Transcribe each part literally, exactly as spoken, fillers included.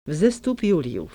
Vzestup Juliův.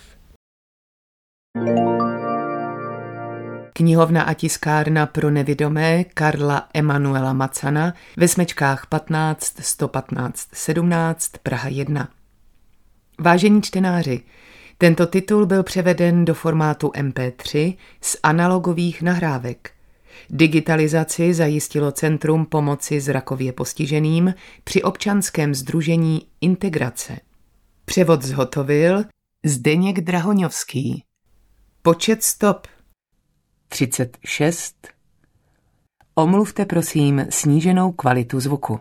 Knihovna a tiskárna pro nevidomé Karla Emanuela Macana ve Smečkách patnáct sto patnáct sedmnáct Praha jedna. Vážení čtenáři, tento titul byl převeden do formátu em pé tři z analogových nahrávek. Digitalizaci zajistilo Centrum pomoci zrakově postiženým při občanském sdružení Integrace. Převod zhotovil Zdeněk Drahoňovský. Počet stop třicet šest. Omluvte prosím sníženou kvalitu zvuku.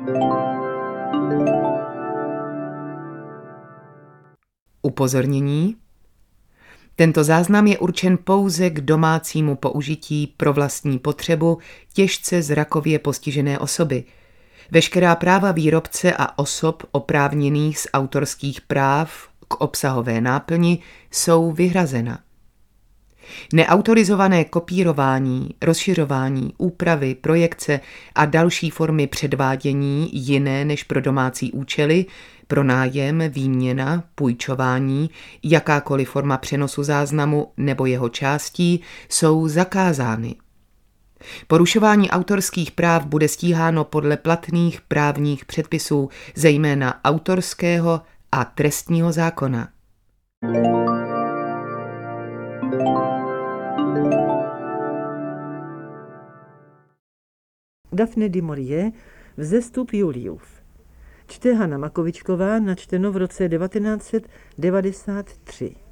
Upozornění. Tento záznam je určen pouze k domácímu použití pro vlastní potřebu těžce zrakově postižené osoby. Veškerá práva výrobce a osob oprávněných z autorských práv k obsahové náplni jsou vyhrazena. Neautorizované kopírování, rozšiřování, úpravy, projekce a další formy předvádění jiné než pro domácí účely, pronájem, výměna, půjčování, jakákoliv forma přenosu záznamu nebo jeho částí jsou zakázány. Porušování autorských práv bude stíháno podle platných právních předpisů, zejména autorského a trestního zákona. Daphne du Maurier, Vzestup Juliův. Čte Hana Makovičková, načteno v roce devatenáct set devadesát tři.